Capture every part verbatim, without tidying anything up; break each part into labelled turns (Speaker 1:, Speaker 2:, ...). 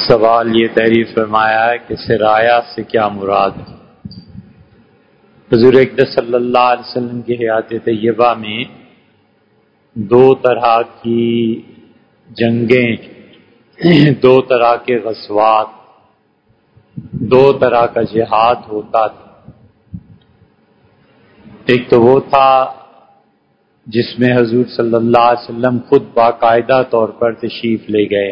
Speaker 1: سوال یہ تحریر فرمایا ہے کہ سرایہ سے کیا مراد ہے؟ حضور اقدس صلی اللہ علیہ وسلم کی حیات طیبہ میں دو طرح کی جنگیں، دو طرح کے غزوات، دو طرح کا جہاد ہوتا تھا۔ ایک تو وہ تھا جس میں حضور صلی اللہ علیہ وسلم خود باقاعدہ طور پر تشریف لے گئے،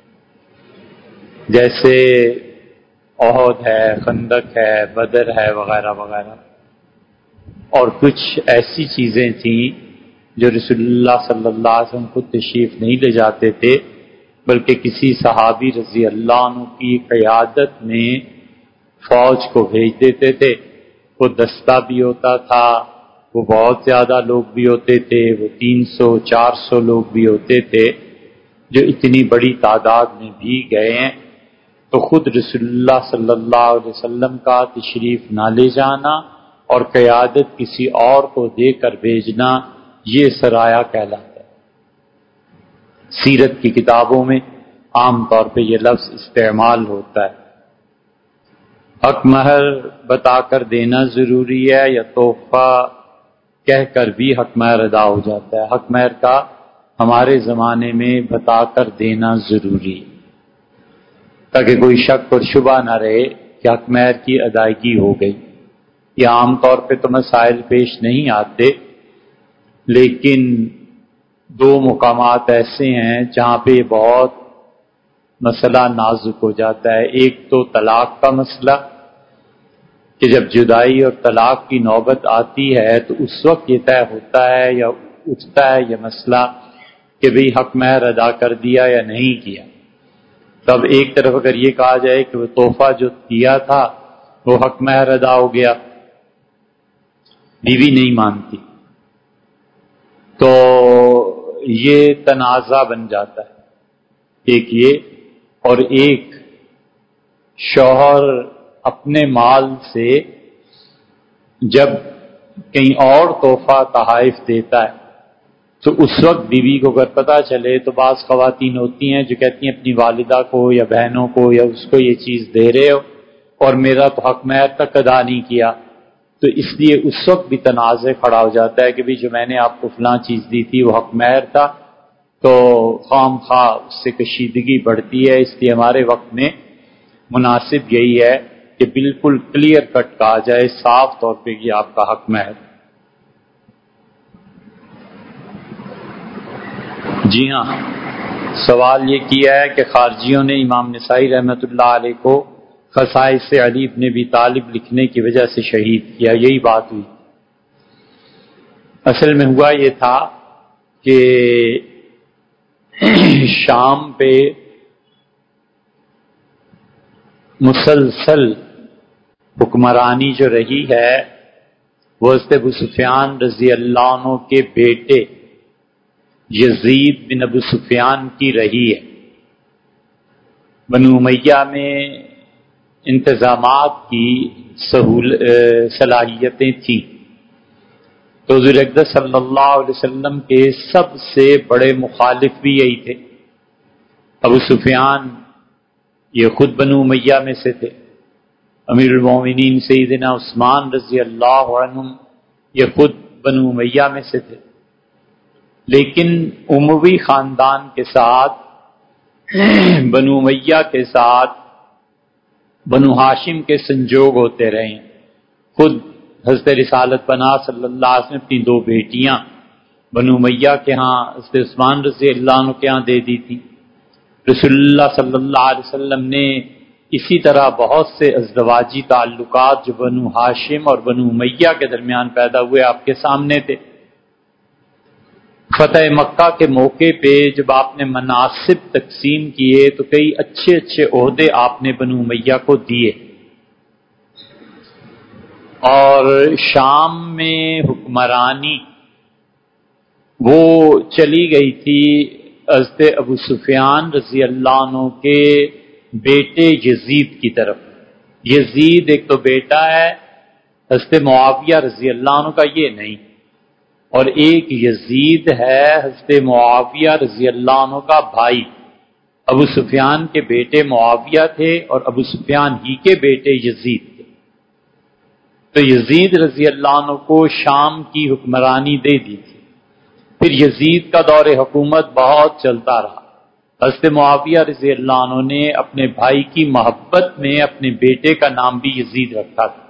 Speaker 1: جیسے احد ہے، خندق ہے، بدر ہے، وغیرہ وغیرہ۔ اور کچھ ایسی چیزیں تھیں جو رسول اللہ صلی اللہ علیہ وسلم خود تشریف نہیں لے جاتے تھے، بلکہ کسی صحابی رضی اللہ عنہ کی قیادت میں فوج کو بھیج دیتے تھے۔ وہ دستہ بھی ہوتا تھا، وہ بہت زیادہ لوگ بھی ہوتے تھے، وہ تین سو چار سو لوگ بھی ہوتے تھے۔ جو اتنی بڑی تعداد میں بھی گئے ہیں تو خود رسول اللہ صلی اللہ علیہ وسلم کا تشریف نہ لے جانا اور قیادت کسی اور کو دے کر بھیجنا، یہ سرایہ کہلاتا ہے۔ سیرت کی کتابوں میں عام طور پہ یہ لفظ استعمال ہوتا ہے۔ حق مہر بتا کر دینا ضروری ہے یا تحفہ کہہ کر بھی حق مہر ادا ہو جاتا ہے؟ حق مہر کا ہمارے زمانے میں بتا کر دینا ضروری ہے، تاکہ کوئی شک اور شبہ نہ رہے کہ حق مہر کی ادائیگی ہو گئی۔ یہ عام طور پہ تو مسائل پیش نہیں آتے، لیکن دو مقامات ایسے ہیں جہاں پہ یہ بہت مسئلہ نازک ہو جاتا ہے۔ ایک تو طلاق کا مسئلہ کہ جب جدائی اور طلاق کی نوبت آتی ہے تو اس وقت یہ طے ہوتا ہے یا اٹھتا ہے یہ مسئلہ کہ بھئی حق مہر ادا کر دیا یا نہیں کیا۔ تب ایک طرف اگر یہ کہا جائے کہ وہ تحفہ جو دیا تھا وہ حق مہر ادا ہو گیا، بیوی نہیں مانتی، تو یہ تنازع بن جاتا ہے۔ ایک یہ، اور ایک شوہر اپنے مال سے جب کہیں اور تحفہ تحائف دیتا ہے تو اس وقت بیوی کو اگر پتہ چلے تو بعض خواتین ہوتی ہیں جو کہتی ہیں اپنی والدہ کو یا بہنوں کو یا اس کو یہ چیز دے رہے ہو اور میرا تو حق مہر تک ادا نہیں کیا، تو اس لیے اس وقت بھی تنازع کھڑا ہو جاتا ہے کہ بھی جو میں نے آپ کو فلاں چیز دی تھی وہ حق مہر تھا، تو خام خواہ اس سے کشیدگی بڑھتی ہے۔ اس لیے ہمارے وقت میں مناسب یہی ہے کہ بالکل کلیئر کٹ کہا جائے صاف طور پہ کہ آپ کا حق مہر۔ جی ہاں، سوال یہ کیا ہے کہ خارجیوں نے امام نسائی رحمۃ اللہ علیہ کو خصائص علی بن ابی طالب لکھنے کی وجہ سے شہید کیا، یہی بات ہوئی؟ اصل میں ہوا یہ تھا کہ شام پہ مسلسل حکمرانی جو رہی ہے وہ حضرت ابو سفیان رضی اللہ عنہ کے بیٹے یزید بن ابو سفیان کی رہی ہے۔ بنو امیہ میں انتظامات کی سہول صلاحیتیں تھیں، تو حضور اقدس صلی اللہ علیہ وسلم کے سب سے بڑے مخالف بھی یہی تھے۔ ابو سفیان یہ خود بنو امیہ میں سے تھے، امیر المومنین سیدنا عثمان رضی اللہ عنہ یہ خود بنو امیہ میں سے تھے، لیکن اموی خاندان کے ساتھ، بنو امیہ کے ساتھ بنو ہاشم کے سنجوگ ہوتے رہے ہیں۔ خود حضرت رسالت پناہ صلی اللہ علیہ وسلم اپنی دو بیٹیاں بنو امیہ کے ہاں حضرت عثمان رضی اللہ عنہ کے ہاں دے دی تھی۔ رسول اللہ صلی اللہ علیہ وسلم نے اسی طرح بہت سے ازدواجی تعلقات جو بنو ہاشم اور بنو امیہ کے درمیان پیدا ہوئے آپ کے سامنے تھے۔ فتح مکہ کے موقع پہ جب آپ نے مناصب تقسیم کیے تو کئی اچھے اچھے عہدے آپ نے بنو امیہ کو دیے، اور شام میں حکمرانی وہ چلی گئی تھی حضرت ابو سفیان رضی اللہ عنہ کے بیٹے یزید کی طرف۔ یزید ایک تو بیٹا ہے حضرت معاویہ رضی اللہ عنہ کا، یہ نہیں، اور ایک یزید ہے حضرت معاویہ رضی اللہ عنہ کا بھائی، ابو سفیان کے بیٹے معاویہ تھے اور ابو سفیان ہی کے بیٹے یزید تھے۔ تو یزید رضی اللہ عنہ کو شام کی حکمرانی دے دی تھی۔ پھر یزید کا دور حکومت بہت چلتا رہا۔ حضرت معاویہ رضی اللہ عنہ نے اپنے بھائی کی محبت میں اپنے بیٹے کا نام بھی یزید رکھا تھا۔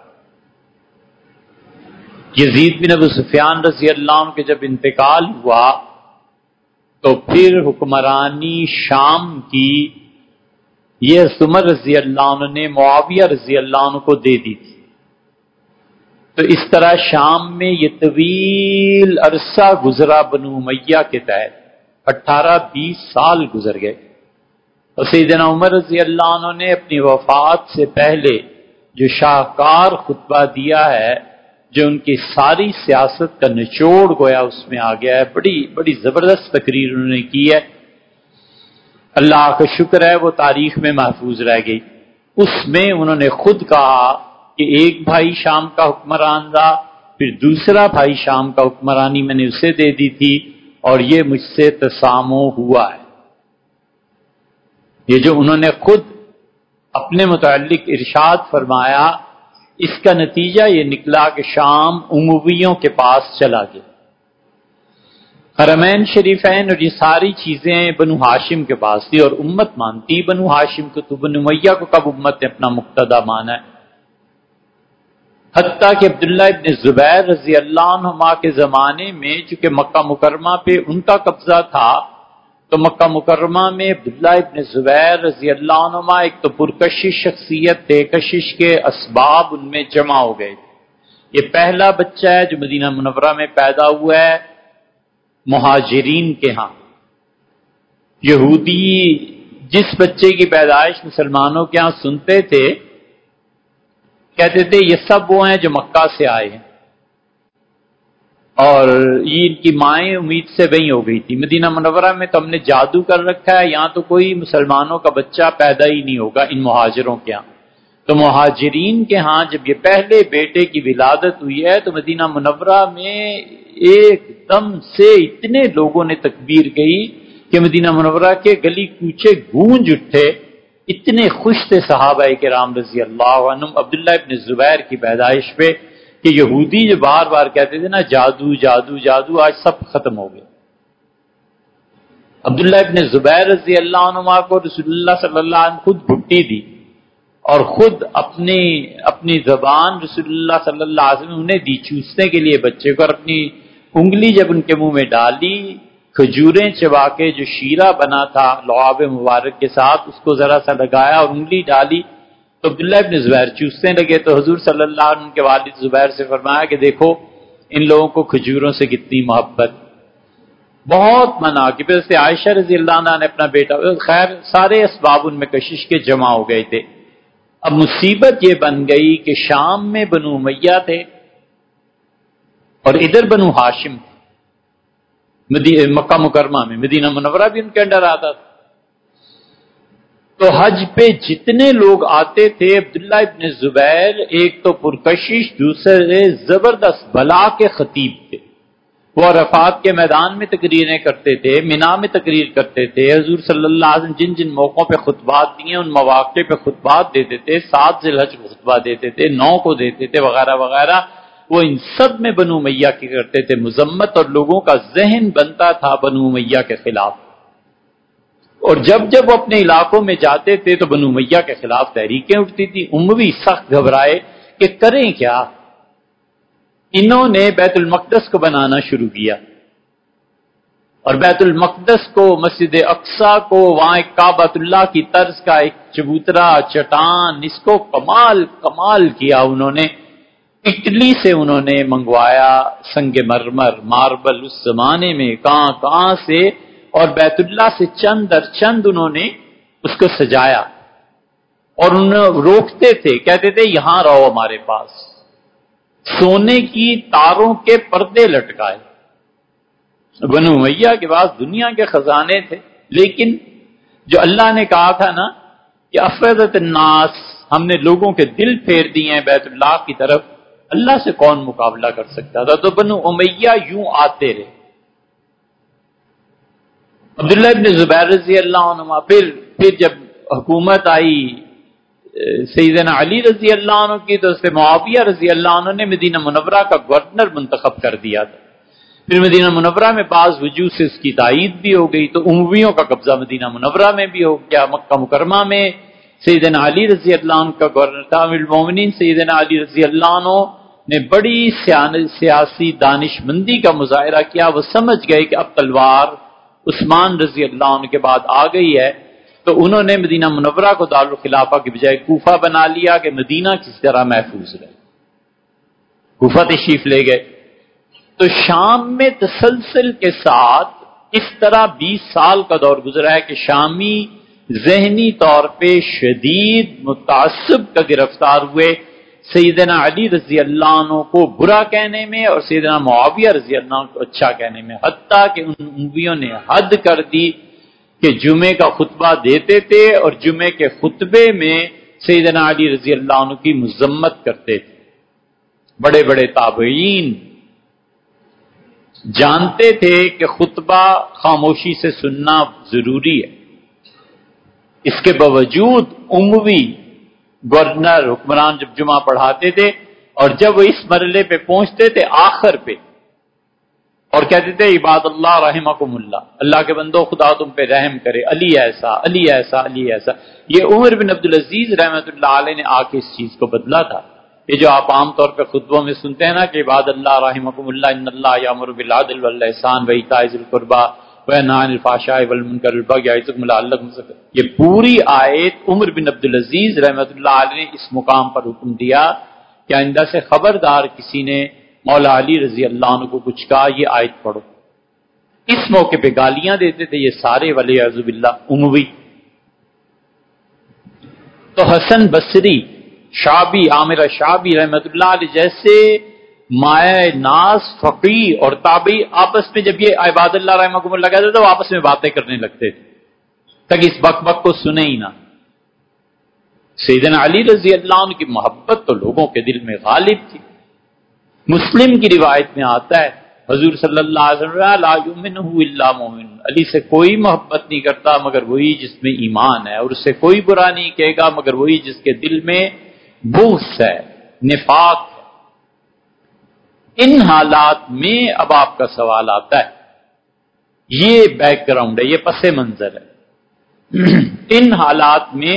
Speaker 1: یزید بن ابو سفیان رضی اللہ عنہ کے جب انتقال ہوا تو پھر حکمرانی شام کی یہ عمر رضی اللہ عنہ نے معاویہ رضی اللہ عنہ کو دے دی تھی۔ تو اس طرح شام میں یہ طویل عرصہ گزرا بنو امیہ کے تحت، اٹھارہ بیس سال گزر گئے۔ اور سیدنا عمر رضی اللہ عنہ نے اپنی وفات سے پہلے جو شاہکار خطبہ دیا ہے، جو ان کی ساری سیاست کا نچوڑ گویا اس میں آ گیا ہے، بڑی بڑی زبردست تقریر انہوں نے کی ہے، اللہ کا شکر ہے وہ تاریخ میں محفوظ رہ گئی۔ اس میں انہوں نے خود کہا کہ ایک بھائی شام کا حکمران تھا، پھر دوسرا بھائی شام کا حکمرانی میں نے اسے دے دی تھی، اور یہ مجھ سے تسامح ہوا ہے۔ یہ جو انہوں نے خود اپنے متعلق ارشاد فرمایا، اس کا نتیجہ یہ نکلا کہ شام امویوں کے پاس چلا گیا۔ حرمین شریفین اور یہ ساری چیزیں بنو ہاشم کے پاس تھی، اور امت مانتی بنو ہاشم کو، تو بنو امیہ کو کب امت نے اپنا مقتدی مانا ہے؟ حتیٰ کہ عبداللہ ابن زبیر رضی اللہ عنہما کے زمانے میں چونکہ مکہ مکرمہ پہ ان کا قبضہ تھا، تو مکہ مکرمہ میں عبداللہ ابن زبیر رضی اللہ عنہما ایک تو پرکشش شخصیت تھے، کشش کے اسباب ان میں جمع ہو گئے۔ یہ پہلا بچہ ہے جو مدینہ منورہ میں پیدا ہوا ہے مہاجرین کے ہاں۔ یہودی جس بچے کی پیدائش مسلمانوں کے ہاں سنتے تھے، کہتے تھے یہ سب وہ ہیں جو مکہ سے آئے ہیں، اور یہ ان کی مائیں امید سے وہیں ہو گئی تھی۔ مدینہ منورہ میں تو ہم نے جادو کر رکھا ہے، یہاں تو کوئی مسلمانوں کا بچہ پیدا ہی نہیں ہوگا ان مہاجروں کے ہاں۔ تو مہاجرین کے ہاں جب یہ پہلے بیٹے کی ولادت ہوئی ہے تو مدینہ منورہ میں ایک دم سے اتنے لوگوں نے تکبیر کہی کہ مدینہ منورہ کے گلی کوچے گونج اٹھے، اتنے خوش تھے صحابہ کرام رضی اللہ عنہم عبداللہ ابن زبیر کی پیدائش پہ کہ یہودی جو بار بار کہتے تھے نا جادو جادو جادو، آج سب ختم ہو گئے۔ عبداللہ ابن زبیر رضی اللہ عنہما کو رسول اللہ صلی اللہ علیہ وسلم خود بھٹی دی، اور خود اپنی اپنی زبان رسول اللہ صلی اللہ علیہ وسلم انہیں دی چوسنے کے لیے بچے کو، اور اپنی انگلی جب ان کے منہ میں ڈالی، کھجوریں چبا کے جو شیرہ بنا تھا لعاب مبارک کے ساتھ اس کو ذرا سا لگایا اور انگلی ڈالی تو عبداللہ ابن زبیر چوسنے لگے۔ تو حضور صلی اللہ علیہ وسلم کے والد زبیر سے فرمایا کہ دیکھو ان لوگوں کو کھجوروں سے کتنی محبت، بہت منع کی۔ پھر سے عائشہ رضی اللہ عنہ نے اپنا بیٹا، خیر سارے اسباب ان میں کشش کے جمع ہو گئے تھے۔ اب مصیبت یہ بن گئی کہ شام میں بنو امیہ تھے اور ادھر بنو ہاشم تھے، مکہ مکرمہ میں، مدینہ منورہ بھی ان کے انڈر آتا تھا۔ تو حج پہ جتنے لوگ آتے تھے، عبداللہ ابن زبیر ایک تو پرکشش، دوسرے زبردست بلا کے خطیب تھے۔ وہ عرفات کے میدان میں تقریریں کرتے تھے، مینا میں تقریر کرتے تھے، حضور صلی اللہ علیہ وسلم جن جن موقعوں پہ خطبات دیے ان مواقع پہ خطبات دیتے تھے، سات ذی الحج کو خطبہ دیتے تھے، نو کو دیتے تھے، وغیرہ وغیرہ۔ وہ ان سب میں بنو امیہ کی کرتے تھے مذمت، اور لوگوں کا ذہن بنتا تھا بنو امیہ کے خلاف۔ اور جب جب وہ اپنے علاقوں میں جاتے تھے تو بنو امیہ کے خلاف تحریکیں اٹھتی تھی۔ اموی سخت گھبرائے کہ کریں کیا۔ انہوں نے بیت المقدس کو بنانا شروع کیا، اور بیت المقدس کو، مسجد اقصی کو، وہاں ایک کعبۃ اللہ کی طرز کا ایک چبوترا چٹان، اس کو کمال کمال کیا انہوں نے۔ اٹلی سے انہوں نے منگوایا سنگ مرمر، ماربل اس زمانے میں کہاں کہاں سے، اور بیت اللہ سے چند در چند انہوں نے اس کو سجایا، اور انہوں روکتے تھے، کہتے تھے یہاں رہو ہمارے پاس، سونے کی تاروں کے پردے لٹکائے۔ بنو امیہ کے پاس دنیا کے خزانے تھے، لیکن جو اللہ نے کہا تھا نا کہ افرزت الناس، ہم نے لوگوں کے دل پھیر دیے ہیں بیت اللہ کی طرف، اللہ سے کون مقابلہ کر سکتا تھا؟ تو بنو امیہ یوں آتے رہے۔ عبداللہ ابن زبیر رضی اللہ عنہ پھر پھر جب حکومت آئی سیدنا علی رضی اللہ عنہ کی تو اس سے معاویہ رضی اللہ عنہ نے مدینہ منورہ کا گورنر منتخب کر دیا تھا. پھر مدینہ منورہ میں بعض وجوہ سے اس کی تائید بھی ہو گئی تو امویوں کا قبضہ مدینہ منورہ میں بھی ہو گیا. مکہ مکرمہ میں سیدنا علی رضی اللہ عنہ کا گورنر تھا. امیر المومنین سیدنا علی رضی اللہ عنہ نے بڑی سیاسی دانش مندی کا مظاہرہ کیا. وہ سمجھ گئے کہ اب تلوار عثمان رضی اللہ عنہ کے بعد آ گئی ہے تو انہوں نے مدینہ منورہ کو دارالخلافہ کی بجائے کوفہ بنا لیا کہ مدینہ کسی طرح محفوظ رہے. کوفہ تشریف لے گئے. تو شام میں تسلسل کے ساتھ اس طرح بیس سال کا دور گزرا ہے کہ شامی ذہنی طور پہ شدید متعصب کا گرفتار ہوئے. سیدنا علی رضی اللہ عنہ کو برا کہنے میں اور سیدنا معاویہ رضی اللہ عنہ کو اچھا کہنے میں، حتیٰ کہ ان امویوں نے حد کر دی کہ جمعے کا خطبہ دیتے تھے اور جمعے کے خطبے میں سیدنا علی رضی اللہ عنہ کی مذمت کرتے تھے. بڑے بڑے تابعین جانتے تھے کہ خطبہ خاموشی سے سننا ضروری ہے. اس کے باوجود اموی گورنر حکمران جب جمعہ پڑھاتے تھے اور جب وہ اس مرحلے پہ پہنچتے تھے آخر پہ اور کہتے تھے عباد اللہ رحمکم اللہ، اللہ کے بندو خدا تم پہ رحم کرے، علی ایسا علی ایسا علی ایسا. یہ عمر بن عبدالعزیز رحمۃ اللہ علیہ نے آ کے اس چیز کو بدلا تھا. یہ جو آپ عام طور پہ خطبوں میں سنتے ہیں نا کہ عباد اللہ رحمکم اللہ ان اللہ یامر بالعدل والاحسان وایتاء ذی القربى وینہی عن الفحشاء والمنکر والبغی یعظکم لعلکم تذکرون، یہ پوری آیت عمر بن عبدالعزیز رحمۃ اللہ علیہ نے اس مقام پر حکم دیا کہ آئندہ سے خبردار کسی نے مولا علی رضی اللہ عنہ کو کچھ کہا یہ آیت پڑھو. اس موقع پہ گالیاں دیتے تھے یہ سارے ولیعذ باللہ اموی. تو حسن بصری، شعبی، عامر شعبی رحمۃ اللہ علیہ جیسے مائع ناز فقیہ اور تابعی آپس میں جب یہ عباد اللہ رحمکم اللہ کہتے تھے وہ آپس میں باتیں کرنے لگتے تھے تاکہ اس بک بک کو سنے ہی نہ. سیدنا علی رضی اللہ عنہ کی محبت تو لوگوں کے دل میں غالب تھی. مسلم کی روایت میں آتا ہے حضور صلی اللہ علیہ وسلم لا یؤمنہ الا مومن، علی سے کوئی محبت نہیں کرتا مگر وہی جس میں ایمان ہے، اور اس سے کوئی برا نہیں کہے گا مگر وہی جس کے دل میں بغض ہے، نفاق ہے. ان حالات میں اب آپ کا سوال آتا ہے، یہ بیک گراؤنڈ ہے، یہ پس منظر ہے. ان حالات میں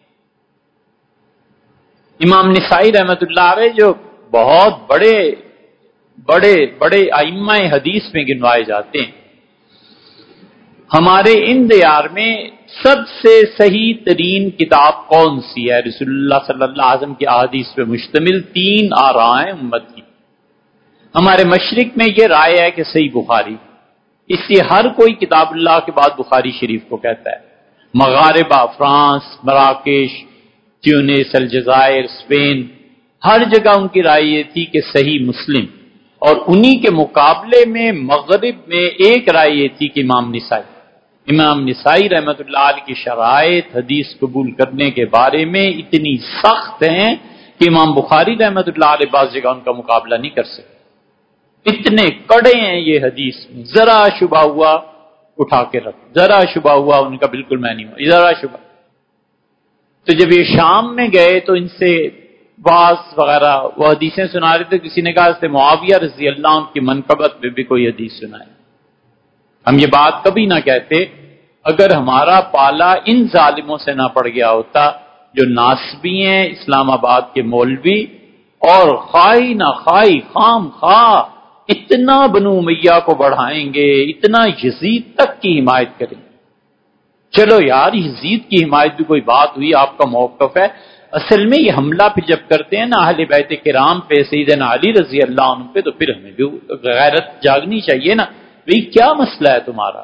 Speaker 1: امام نسائی رحمۃ اللہ علیہ جو بہت بڑے بڑے بڑے ائمہ حدیث میں گنوائے جاتے ہیں، ہمارے ان دیار میں سب سے صحیح ترین کتاب کون سی ہے؟ رسول اللہ صلی اللہ علیہ وسلم کی احادیث پہ مشتمل تین آراء ہیں امت کی. ہمارے مشرق میں یہ رائے ہے کہ صحیح بخاری، اس لیے ہر کوئی کتاب اللہ کے بعد بخاری شریف کو کہتا ہے. مغاربہ، فرانس، مراکش، تیونس، الجزائر، اسپین، ہر جگہ ان کی رائے یہ تھی کہ صحیح مسلم، اور انہی کے مقابلے میں مغرب میں ایک رائے یہ تھی کہ امام نسائی. امام نسائی رحمۃ اللہ علیہ کی شرائط حدیث قبول کرنے کے بارے میں اتنی سخت ہیں کہ امام بخاری رحمۃ اللہ علیہ بعض جگہ ان کا مقابلہ نہیں کر سکتے. اتنے کڑے ہیں یہ حدیث میں، ذرا شبہ ہوا اٹھا کے رکھ، ذرا شبہ ہوا ان کا بالکل میں نہیں ہوا، ذرا شبہ. تو جب یہ شام میں گئے تو ان سے بعض وغیرہ وہ حدیثیں سنا رہے تھے. کسی نے کہا اس سے معاویہ رضی اللہ عنہ کی منقبت میں بھی کوئی حدیث سنائے. ہم یہ بات کبھی نہ کہتے اگر ہمارا پالا ان ظالموں سے نہ پڑ گیا ہوتا جو ناسبی ہیں اسلام آباد کے مولوی، اور خواہی نہ خواہی خام خواہ اتنا بنو امیہ کو بڑھائیں گے، اتنا یزید تک کی حمایت کریں گے. چلو یار یزید کی حمایت بھی کوئی بات ہوئی، آپ کا موقف ہے. اصل میں یہ حملہ پھر جب کرتے ہیں نا اہل بیت کرام پہ، سیدنا علی رضی اللہ عنہ پہ، تو پھر ہمیں بھی غیرت جاگنی چاہیے نا. بھئی کیا مسئلہ ہے تمہارا؟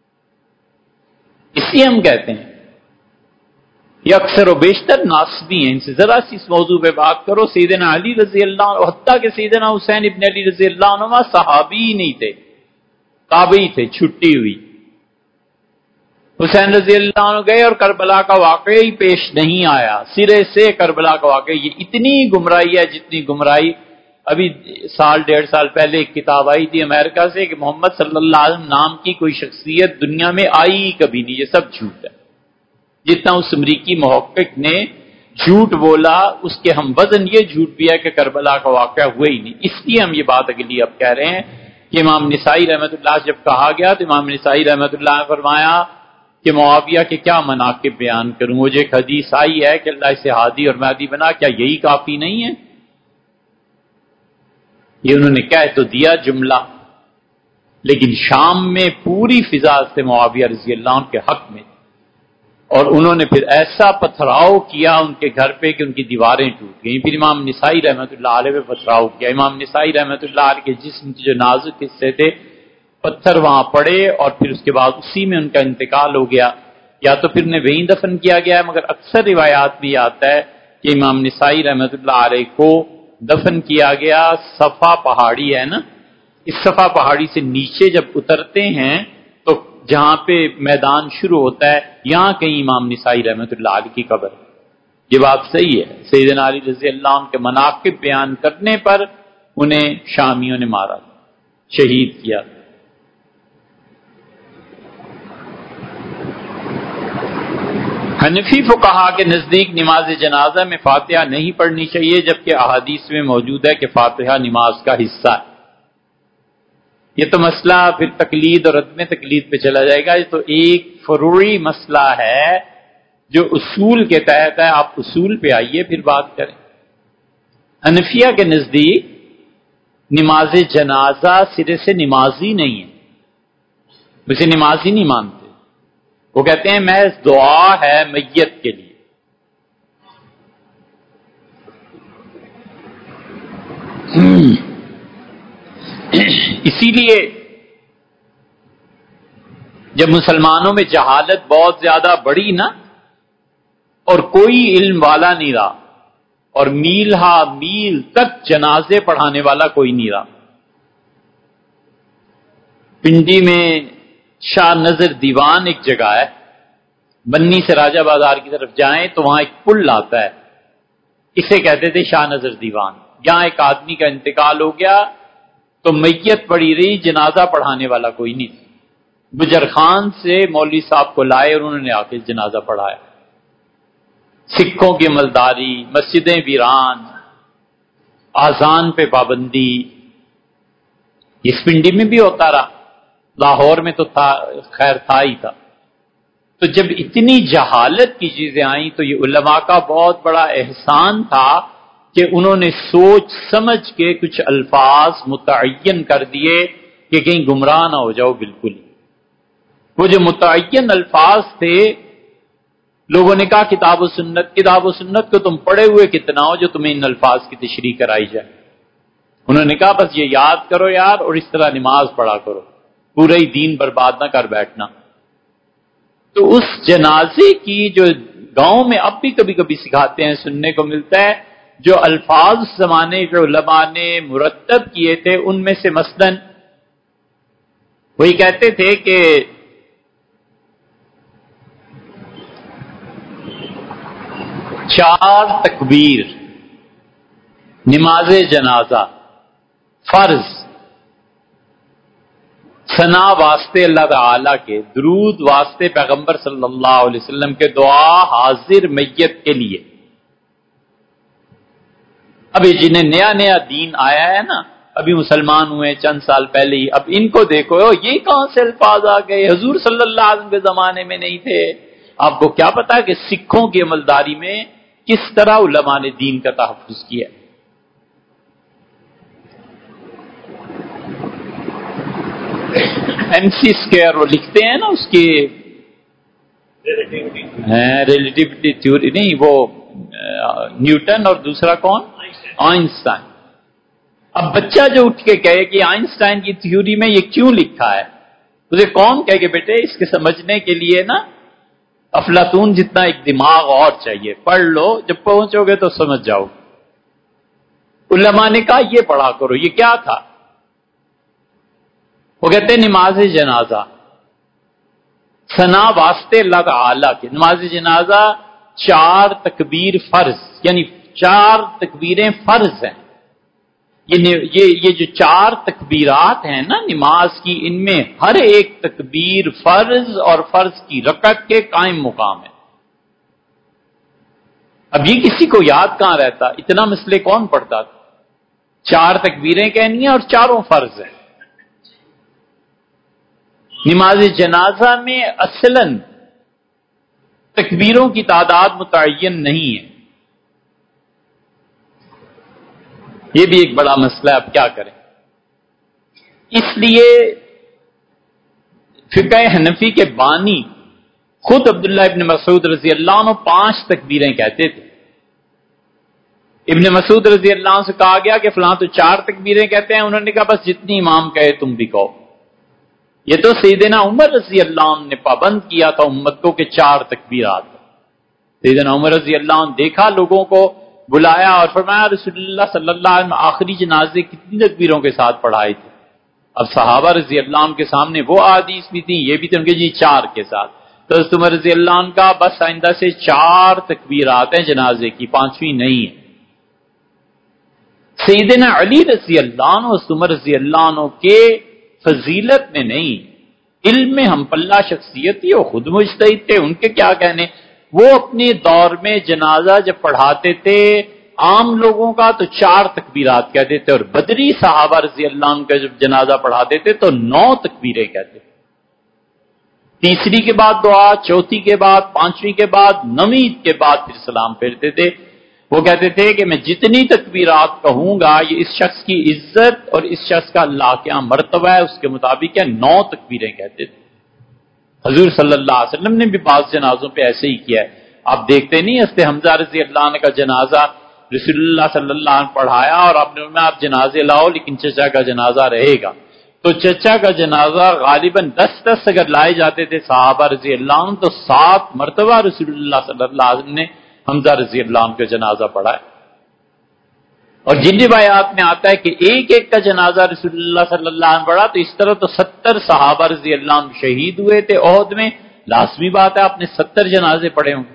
Speaker 1: اس لیے ہم کہتے ہیں یہ اکثر و بیشتر ناسبی ہیں، ان سے ذرا سی اس موضوع پہ بات کرو. سیدنا علی رضی اللہ عنہ، حتیٰ کہ سیدنا حسین ابن علی رضی اللہ عنہ صحابی نہیں تھے، تابعی تھے، چھٹی ہوئی. حسین رضی اللہ عنہ گئے اور کربلا کا واقعہ ہی پیش نہیں آیا، سرے سے کربلا کا واقعہ. یہ اتنی گمراہی ہے جتنی گمراہی ابھی سال ڈیڑھ سال پہلے ایک کتاب آئی تھی امریکہ سے کہ محمد صلی اللہ علیہ وسلم نام کی کوئی شخصیت دنیا میں آئی کبھی نہیں، یہ سب جھوٹ ہے. جتنا اس امریکی محقق نے جھوٹ بولا اس کے ہم وزن یہ جھوٹ بھی ہے کہ کربلا کا واقعہ ہوا ہی نہیں. اس لیے ہم یہ بات اگلی اب کہہ رہے ہیں کہ امام نسائی رحمۃ اللہ جب کہا گیا تو امام نسائی رحمۃ اللہ نے فرمایا کہ معاویہ کے کیا مناقب بیان کروں, مجھے ایک حدیث آئی ہے کہ اللہ اسے ہادی اور مہدی بنا, کیا یہی کافی نہیں ہے؟ یہ انہوں نے کہہ تو دیا جملہ, لیکن شام میں پوری فضا سے معاویہ رضی اللہ عنہ کے حق میں, اور انہوں نے پھر ایسا پتھراؤ کیا ان کے گھر پہ کہ ان کی دیواریں ٹوٹ گئیں. پھر امام نسائی رحمۃ اللہ علیہ پہ پتھراؤ کیا. امام نسائی رحمۃ اللہ علیہ کے جسم کے جو نازک حصے تھے پتھر وہاں پڑے, اور پھر اس کے بعد اسی میں ان کا انتقال ہو گیا, یا تو پھر انہیں وہیں دفن کیا گیا ہے, مگر اکثر روایات میں آتا ہے کہ امام نسائی رحمۃ اللہ علیہ کو دفن کیا گیا صفا پہاڑی ہے نا, اس صفا پہاڑی سے نیچے جب اترتے ہیں تو جہاں پہ میدان شروع ہوتا ہے یہاں کہیں امام نسائی رحمۃ اللہ علیہ کی قبر. یہ بات صحیح ہے. سیدنا علی رضی اللہ عنہ کے مناقب بیان کرنے پر انہیں شامیوں نے مارا, شہید کیا. حنفی فقہا کے نزدیک نماز جنازہ میں فاتحہ نہیں پڑھنی چاہیے, جبکہ احادیث میں موجود ہے کہ فاتحہ نماز کا حصہ ہے. یہ تو مسئلہ پھر تقلید اور عدم تقلید پہ چلا جائے گا. یہ تو ایک فروعی مسئلہ ہے جو اصول کے تحت ہے. آپ اصول پہ آئیے پھر بات کریں. حنفیہ کے نزدیک نماز جنازہ سرے سے نمازی نہیں ہے, اسے نمازی نہیں مانتے. وہ کہتے ہیں محض دعا ہے میت کے لیے. اسی لیے جب مسلمانوں میں جہالت بہت زیادہ بڑی نا, اور کوئی علم والا نہیں رہا, اور میل ہا میل تک جنازے پڑھانے والا کوئی نہیں رہا. پنڈی میں شاہ نظر دیوان ایک جگہ ہے, بنی سے راجہ بازار کی طرف جائیں تو وہاں ایک پل آتا ہے, اسے کہتے تھے شاہ نظر دیوان. یہاں ایک آدمی کا انتقال ہو گیا تو میت پڑی رہی, جنازہ پڑھانے والا کوئی نہیں. بجر خان سے مولوی صاحب کو لائے اور انہوں نے آ کے جنازہ پڑھایا. سکھوں کی عملداری, مسجدیں ویران, آذان پہ پابندی, اس پنڈی میں بھی ہوتا رہا, لاہور میں تو تھا, خیر تھا ہی تھا. تو جب اتنی جہالت کی چیزیں آئیں تو یہ علماء کا بہت بڑا احسان تھا کہ انہوں نے سوچ سمجھ کے کچھ الفاظ متعین کر دیے کہ کہیں گمراہ نہ ہو جاؤ. بالکل وہ جو متعین الفاظ تھے, لوگوں نے کہا کتاب و سنت, کتاب و سنت کو تم پڑھے ہوئے کتنا ہو جو تمہیں ان الفاظ کی تشریح کرائی جائے. انہوں نے کہا بس یہ یاد کرو یار, اور اس طرح نماز پڑھا کرو, پورا ہی دین برباد نہ کر بیٹھنا. تو اس جنازے کی جو گاؤں میں اب بھی کبھی کبھی سکھاتے ہیں, سننے کو ملتا ہے, جو الفاظ زمانے کے علماء نے مرتب کیے تھے ان میں سے مثلاً وہی کہتے تھے کہ چار تکبیر نماز جنازہ فرض, ثنا واسطے اللہ تعالی کے, درود واسطے پیغمبر صلی اللہ علیہ وسلم کے, دعا حاضر میت کے لیے. ابھی جنہیں نیا نیا دین آیا ہے نا, ابھی مسلمان ہوئے چند سال پہلے ہی, اب ان کو دیکھو یہ کہاں سے الفاظ آ گئے, حضور صلی اللہ علیہ وسلم کے زمانے میں نہیں تھے. آپ کو کیا پتا کہ سکھوں کی عملداری میں کس طرح علماء نے دین کا تحفظ کیا. ایم سی اسکوائر وہ لکھتے ہیں نا, اس کی ریلیٹیوٹی تھیوری نہیں, وہ نیوٹن اور دوسرا کون, آئنسٹائن. اب بچہ جو اٹھ کے کہے کہ آئنسٹائن کی تھیوری میں یہ کیوں لکھا ہے, اسے کون کہے کہ بیٹے اس کے سمجھنے کے لیے نا افلاطون جتنا ایک دماغ اور چاہیے, پڑھ لو, جب پہنچو گے تو سمجھ جاؤ. علماء نے کہا یہ پڑھا کرو. یہ کیا تھا؟ وہ کہتے ہیں نماز جنازہ ثنا واسطے اللہ تعالی کے. نماز جنازہ چار تکبیر فرض, یعنی چار تکبیریں فرض ہیں. یہ یہ جو چار تکبیرات ہیں نا نماز کی, ان میں ہر ایک تکبیر فرض اور فرض کی رکعت کے قائم مقام ہے. اب یہ کسی کو یاد کہاں رہتا؟ اتنا مسئلے کون پڑھتا تھا؟ چار تکبیریں کہنی ہیں اور چاروں فرض ہیں۔ نماز جنازہ میں اصلاً تکبیروں کی تعداد متعین نہیں ہے، یہ بھی ایک بڑا مسئلہ ہے، اب کیا کریں؟ اس لیے فقہ حنفی کے بانی خود عبداللہ ابن مسعود رضی اللہ عنہ پانچ تکبیریں کہتے تھے۔ ابن مسعود رضی اللہ عنہ سے کہا گیا کہ فلاں تو چار تکبیریں کہتے ہیں، انہوں نے کہا بس جتنی امام کہے تم بھی کہو۔ یہ تو سیدنا عمر رضی اللہ عنہ نے پابند کیا تھا امت کو کہ چار تکبیرات۔ سیدنا عمر رضی اللہ عنہ دیکھا لوگوں کو، بلایا اور فرمایا رسول اللہ صلی اللہ علیہ وسلم آخری جنازے کتنی تکبیروں کے ساتھ پڑھائے تھے؟ اب صحابہ رضی اللہ عنہ کے سامنے وہ احادیث بھی تھیں، یہ بھی تھے، ان کے جی چار کے ساتھ۔ تو حضرت عمر رضی اللہ عنہ کا بس آئندہ سے چار تکبیرات ہیں جنازے کی، پانچویں نہیں ہے۔ سیدنا علی رضی اللہ عنہ حضرت عمر رضی اللہ عنہ کے فضیلت میں نہیں، علم میں ہم پلہ شخصیت تھی، وہ خود مجتہد تھے، ان کے کیا کہنے۔ وہ اپنے دور میں جنازہ جب پڑھاتے تھے عام لوگوں کا تو چار تکبیرات کہتے تھے، اور بدری صحابہ رضی اللہ عنہ کا جب جنازہ پڑھاتے تھے تو نو تکبیریں کہتے تھے۔ تیسری کے بعد دعا، چوتھی کے بعد، پانچویں کے بعد، نویں کے بعد پھر سلام پھیرتے تھے۔ وہ کہتے تھے کہ میں جتنی تکبیرات کہوں گا یہ اس شخص کی عزت اور اس شخص کا اللہ کے یہاں مرتبہ ہے، اس کے مطابق ہے، نو تکبیریں کہتے تھے۔ حضور صلی اللہ علیہ وسلم نے بھی بعض جنازوں پہ ایسے ہی کیا ہے۔ آپ دیکھتے نہیں حضرت حمزہ رضی اللہ عنہ کا جنازہ رسول اللہ صلی اللہ علیہ وسلم پڑھایا اور آپ نے فرمایا آپ جنازے لاؤ لیکن چچا کا جنازہ رہے گا، تو چچا کا جنازہ غالباً دس دس اگر لائے جاتے تھے صحابہ رضی اللہ عنہ تو سات مرتبہ رسول اللہ صلی اللہ علیہ وسلم نے حمزہ رضی اللہ عنہ کا جنازہ پڑھا ہے۔ اور جن روایات میں آتا ہے کہ ایک ایک کا جنازہ رسول اللہ صلی اللہ علیہ وسلم پڑھا، تو اس طرح تو ستر صحابہ رضی اللہ عنہ شہید ہوئے تھے احد میں، لازمی بات ہے آپ نے ستر جنازے پڑھے ہوں۔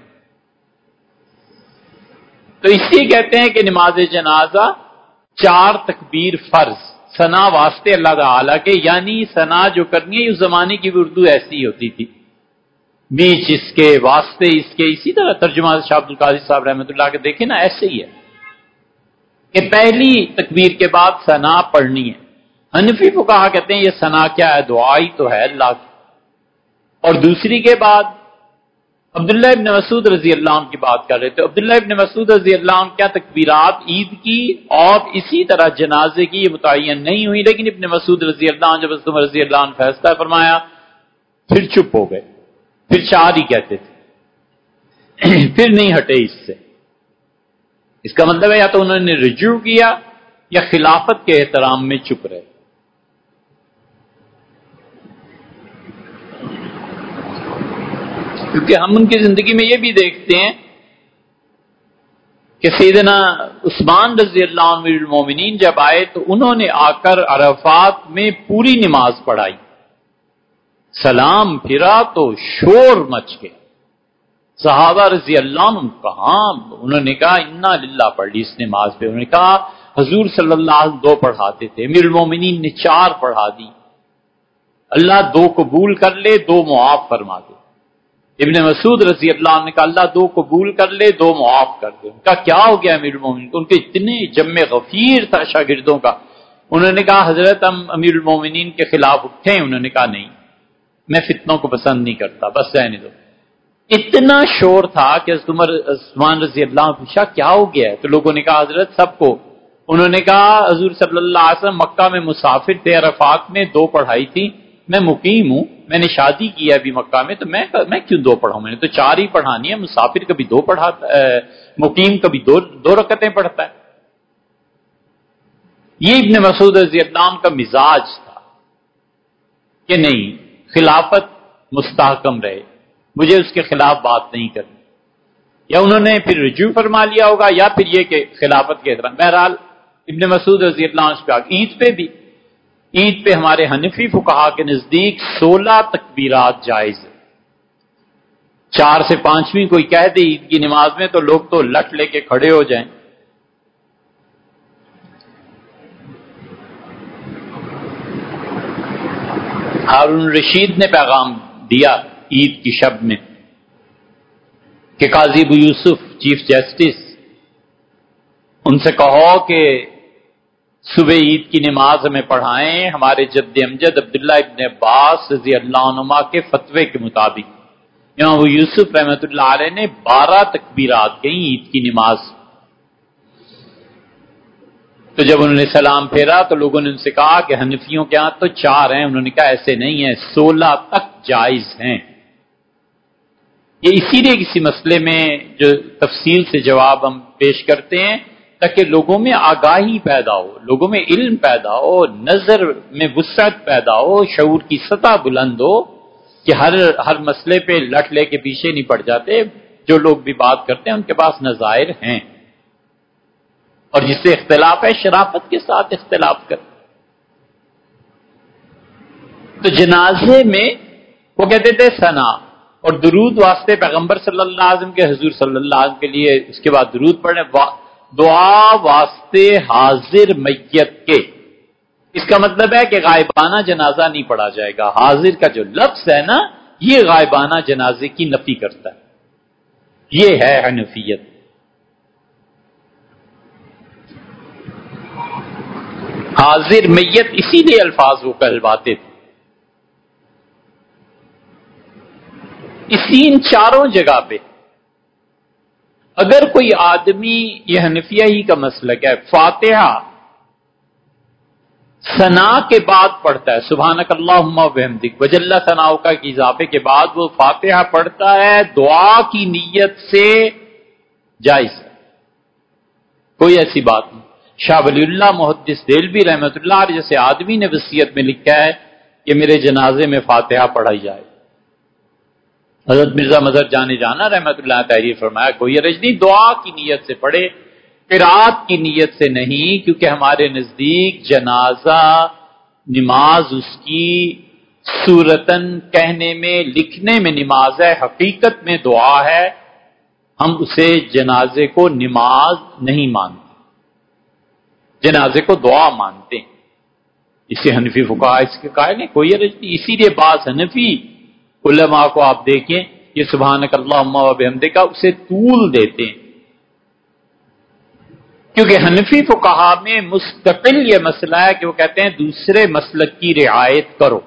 Speaker 1: تو اس لیے کہتے ہیں کہ نماز جنازہ چار تکبیر فرض، ثنا واسطے اللہ تعالیٰ کے، یعنی ثنا جو کرنی ہے اس زمانے کی بھی اردو ایسی ہی ہوتی تھی، بیچ اس کے، واسطے اس کے، اسی طرح ترجمہ شاہ عبد القادر صاحب رحمۃ اللہ کے دیکھیں نا، ایسے ہی ہے کہ پہلی تکبیر کے بعد ثنا پڑھنی ہے۔ حنفی فقہا کہتے ہیں یہ ثنا کیا ہے؟ دعائی تو ہے اللہ کی۔ اور دوسری کے بعد عبداللہ ابن مسعود رضی اللہ عنہ کی بات کر رہے تھے، عبداللہ ابن مسعود رضی اللہ عنہ کیا تکبیرات عید کی اور اسی طرح جنازے کی یہ متعین نہیں ہوئی، لیکن ابن مسعود رضی اللہ عنہ جب حضرت عمر رضی اللہ عنہ فیصلہ فرمایا پھر چپ ہو گئے، پھر چار ہی کہتے تھے، پھر نہیں ہٹے اس سے۔ اس کا مطلب ہے یا تو انہوں نے رجوع کیا یا خلافت کے احترام میں چپ رہے۔ کیونکہ ہم ان کی زندگی میں یہ بھی دیکھتے ہیں کہ سیدنا عثمان رضی اللہ عنہ امیر المومنین جب آئے تو انہوں نے آ کر عرفات میں پوری نماز پڑھائی، سلام پھرا تو شور مچ گئے، صحابہ رضی اللہ عنہ کہاں، انہوں نے کہا انا للہ پڑھ لی اس نماز پہ، انہوں نے کہا حضور صلی اللہ علیہ وسلم دو پڑھاتے تھے، امیر المومنین نے چار پڑھا دی، اللہ دو قبول کر لے دو معاف فرما دے۔ ابن مسعود رضی اللہ عنہ نے کہا اللہ دو قبول کر لے دو معاف کر دے۔ ان کا کیا ہو گیا امیر المومنین کو؟ ان کے اتنے جم غفیر تھا شاگردوں کا، انہوں نے کہا حضرت ہم امیر المومنین کے خلاف اٹھے، انہوں نے کہا نہیں میں فتنوں کو پسند نہیں کرتا، بس رہنے دو۔ اتنا شور تھا کہ حضرت عمر عثمان رضی اللہ عنہ پوچھا کیا ہو گیا ہے؟ تو لوگوں نے کہا حضرت سب کو، انہوں نے کہا حضور صلی اللہ علیہ وسلم مکہ میں مسافر تھے، عرفات میں دو پڑھائی تھی، میں مقیم ہوں، میں نے شادی کی ہے ابھی مکہ میں، تو میں میں کیوں دو پڑھاؤں؟ میں نے تو چار ہی پڑھانی ہے، مسافر کبھی دو پڑھاتا ہے، مقیم کبھی دو دو رکعتیں پڑھتا ہے۔ یہ ابن مسعود رضی اللہ عنہ کا مزاج تھا کہ نہیں خلافت مستحکم رہے، مجھے اس کے خلاف بات نہیں کرنی، یا انہوں نے پھر رجوع فرما لیا ہوگا یا پھر یہ کہ خلافت کے احترام۔ بہرحال ابن مسعود رضی اللہ عنہ پہ عید پہ بھی، عید پہ ہمارے حنفی فقہا کے نزدیک سولہ تکبیرات جائز ہے، چار سے پانچویں کوئی کہہ دے عید کی نماز میں تو لوگ تو لٹ لے کے کھڑے ہو جائیں۔ ہارون رشید نے پیغام دیا عید کی شب میں، کہ قاضی ابو یوسف چیف جسٹس، ان سے کہو کہ صبح عید کی نماز ہمیں پڑھائیں ہمارے جد امجد عبداللہ ابن عباس رضی اللہ عنہما کے فتوے کے مطابق۔ امام ابو یوسف رحمۃ اللہ علیہ نے بارہ تکبیرات کہیں عید کی نماز۔ تو جب انہوں نے سلام پھیرا تو لوگوں نے ان سے کہا کہ حنفیوں کے ہاں تو چار ہیں، انہوں نے کہا ایسے نہیں ہیں، سولہ تک جائز ہیں۔ یہ اسی لیے کسی مسئلے میں جو تفصیل سے جواب ہم پیش کرتے ہیں تاکہ لوگوں میں آگاہی پیدا ہو، لوگوں میں علم پیدا ہو، نظر میں وسعت پیدا ہو، شعور کی سطح بلند ہو کہ ہر ہر مسئلے پہ لٹ لے کے پیچھے نہیں پڑ جاتے۔ جو لوگ بھی بات کرتے ہیں ان کے پاس نظائر ہیں، اور جس سے اختلاف ہے شرافت کے ساتھ اختلاف کر۔ تو جنازے میں وہ کہتے تھے ثنا اور درود واسطے پیغمبر صلی اللہ علیہ وسلم کے، حضور صلی اللہ علیہ وسلم کے لیے اس کے بعد درود پڑھنے، دعا واسطے حاضر میت کے۔ اس کا مطلب ہے کہ غائبانہ جنازہ نہیں پڑھا جائے گا۔ حاضر کا جو لفظ ہے نا، یہ غائبانہ جنازے کی نفی کرتا ہے۔ یہ ہے حنفیت۔ حاضر میت اسی لیے الفاظ وہ کہلواتے تھے۔ اسی ان چاروں جگہ پہ اگر کوئی آدمی، یہ حنفیہ ہی کا مسلک ہے، فاتحہ ثنا کے بعد پڑھتا ہے، سبحانک اللہم و بحمدک وجل ثناؤک کے اضافے کے بعد وہ فاتحہ پڑھتا ہے، دعا کی نیت سے جائز ہے، کوئی ایسی بات نہیں۔ شاہ ولی اللہ محدث دہلوی رحمۃ اللہ علیہ جیسے آدمی نے وصیت میں لکھا ہے کہ میرے جنازے میں فاتحہ پڑھائی جائے۔ حضرت مرزا مظہر جانے جانا رحمۃ اللہ تحریر فرمایا کوئی حرج نہیں، دعا کی نیت سے پڑھے، قرات کی نیت سے نہیں، کیونکہ ہمارے نزدیک جنازہ نماز اس کی صورتاً کہنے میں لکھنے میں نماز ہے، حقیقت میں دعا ہے۔ ہم اسے جنازے کو نماز نہیں مانتے، جنازے کو دعا مانتے ہیں۔ اسے حنفی فقہاء اس کے قائل ہیں، کوئی حرج نہیں۔ اسی لیے بعض حنفی علماء کو آپ دیکھیں یہ سبحانک اللہم و بحمدک اسے طول دیتے ہیں، کیونکہ حنفی فقہاء میں مستقل یہ مسئلہ ہے کہ وہ کہتے ہیں دوسرے مسلک کی رعایت کرو۔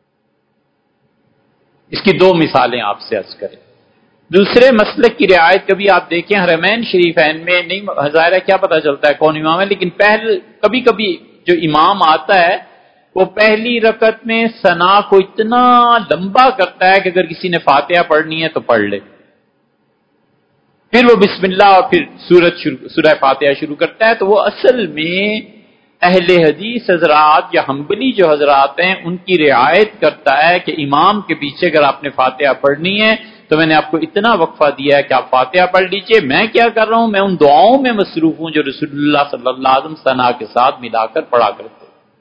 Speaker 1: اس کی دو مثالیں آپ سے عرض کریں۔ دوسرے مسلک کی رعایت کبھی آپ دیکھیں حرمین شریفین میں نہیں، ظاہر ہے کیا پتہ چلتا ہے کون امام ہے، لیکن پہل کبھی کبھی جو امام آتا ہے وہ پہلی رکعت میں ثنا کو اتنا لمبا کرتا ہے کہ اگر کسی نے فاتحہ پڑھنی ہے تو پڑھ لے، پھر وہ بسم اللہ اور پھر سورت شروع سورہ فاتحہ شروع کرتا ہے۔ تو وہ اصل میں اہل حدیث حضرات یا حنبلی جو حضرات ہیں ان کی رعایت کرتا ہے کہ امام کے پیچھے اگر آپ نے فاتحہ پڑھنی ہے تو میں نے آپ کو اتنا وقفہ دیا ہے کہ آپ فاتحہ پڑھ لیجئے، میں کیا کر رہا ہوں، میں ان دعاؤں میں مصروف ہوں جو رسول اللہ صلی اللہ علیہ وسلم ثنا کے ساتھ ملا کر پڑھا کرتے۔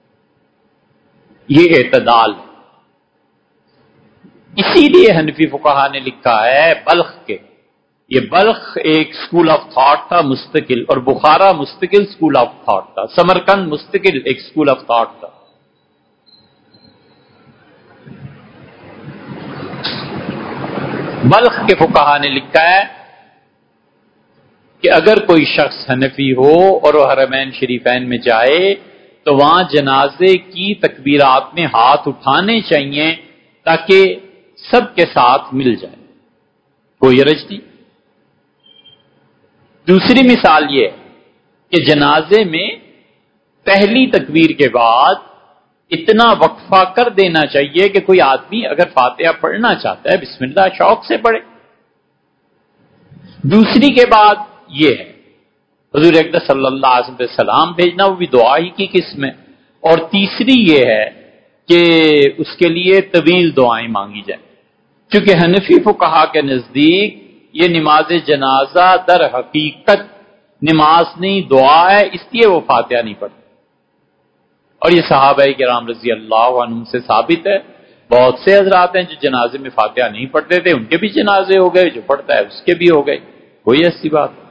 Speaker 1: یہ اعتدال ہے۔ اسی لیے حنفی فقہاء نے لکھا ہے بلخ کے، یہ بلخ ایک سکول آف تھاٹ تھا مستقل، اور بخارا مستقل سکول آف تھاٹ تھا، سمرقند مستقل ایک سکول آف تھاٹ تھا۔ بلخ کے فقہاء نے لکھا ہے کہ اگر کوئی شخص حنفی ہو اور وہ حرمین شریفین میں جائے تو وہاں جنازے کی تکبیرات میں ہاتھ اٹھانے چاہیے تاکہ سب کے ساتھ مل جائے، کوئی حرج نہیں۔ دوسری مثال یہ ہے کہ جنازے میں پہلی تکبیر کے بعد اتنا وقفہ کر دینا چاہیے کہ کوئی آدمی اگر فاتحہ پڑھنا چاہتا ہے بسم اللہ شوق سے پڑھے۔ دوسری کے بعد یہ ہے حضور اکرم صلی اللہ علیہ وسلم پہ سلام بھیجنا، وہ بھی دعا ہی کی قسم ہے۔ اور تیسری یہ ہے کہ اس کے لیے طویل دعائیں مانگی جائیں، چونکہ حنفی فقہاء کے نزدیک یہ نماز جنازہ در حقیقت نماز نہیں دعا ہے، اس لیے وہ فاتحہ نہیں پڑھتے۔ اور یہ صحابہ کرام رضی اللہ عنہم سے ثابت ہے، بہت سے حضرات ہیں جو جنازے میں فاتحہ نہیں پڑھتے تھے، ان کے بھی جنازے ہو گئے، جو پڑھتا ہے اس کے بھی ہو گئے، کوئی ایسی بات